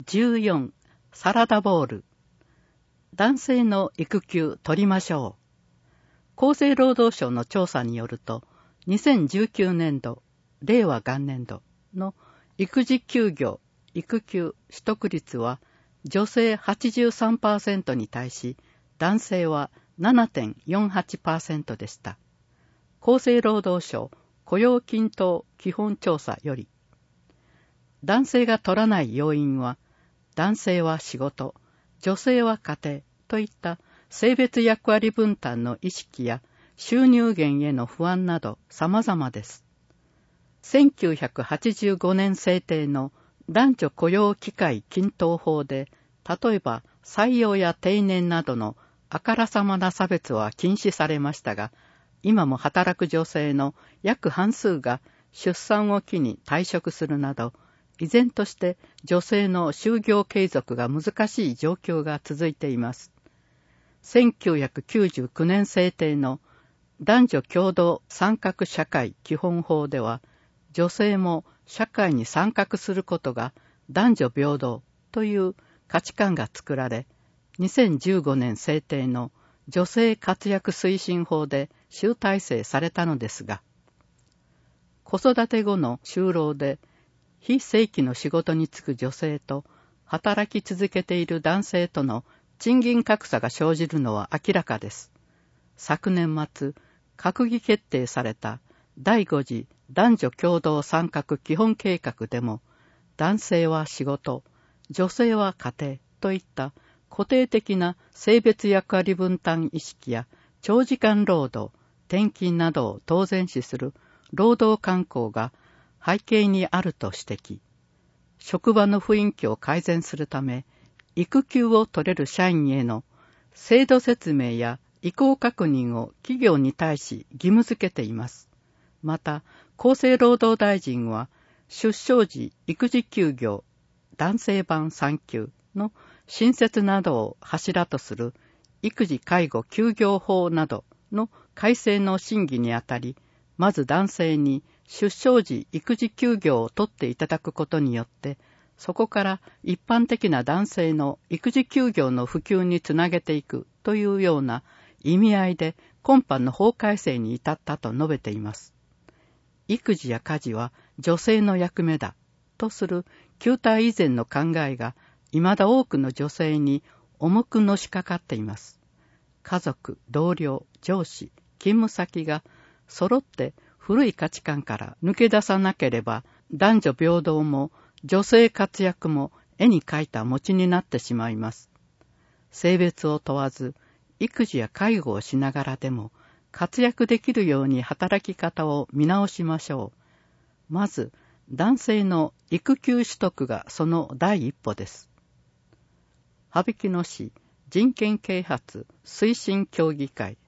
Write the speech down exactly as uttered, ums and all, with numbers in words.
じゅうよん、サラダボール。男性の育休取りましょう。厚生労働省の調査によると、にせんじゅうきゅうねんど、令和元年度の育児休業、育休取得率は女性 はちじゅうさんパーセント に対し、男性は ななてんよんはちパーセント でした。厚生労働省雇用均等基本調査より、男性が取らない要因は、男性は仕事、女性は家庭といった性別役割分担の意識や収入源への不安など様々です。せんきゅうひゃくはちじゅうごねん制定の男女雇用機会均等法で、例えば採用や定年などのあからさまな差別は禁止されましたが、今も働く女性の約半数が出産を機に退職するなど、依然として女性の就業継続が難しい状況が続いています。せんきゅうひゃくきゅうじゅうきゅうねん制定の男女共同参画社会基本法では、女性も社会に参画することが男女平等という価値観が作られ、にせんじゅうごねん制定の女性活躍推進法で集大成されたのですが、子育て後の就労で非正規の仕事に就く女性と働き続けている男性との賃金格差が生じるのは明らかです。昨年末、閣議決定されただいご次男女共同参画基本計画でも、男性は仕事、女性は家庭といった固定的な性別役割分担意識や長時間労働、転勤などを当然視する労働慣行が背景にあると指摘。職場の雰囲気を改善するため、育休を取れる社員への制度説明や意向確認を企業に対し義務付けています。また、厚生労働大臣は、出生時育児休業、男性版産休の新設などを柱とする育児介護休業法などの改正の審議にあたり、まず男性に出生時育児休業を取っていただくことによって、そこから一般的な男性の育児休業の普及につなげていくというような意味合いで今般の法改正に至ったと述べています。育児や家事は女性の役目だとする旧体以前の考えが未だ多くの女性に重くのしかかっています。家族、同僚、上司、勤務先が揃って古い価値観から抜け出さなければ、男女平等も女性活躍も絵に描いた餅になってしまいます。性別を問わず、育児や介護をしながらでも活躍できるように働き方を見直しましょう。まず、男性の育休取得がその第一歩です。羽曳野市人権啓発推進協議会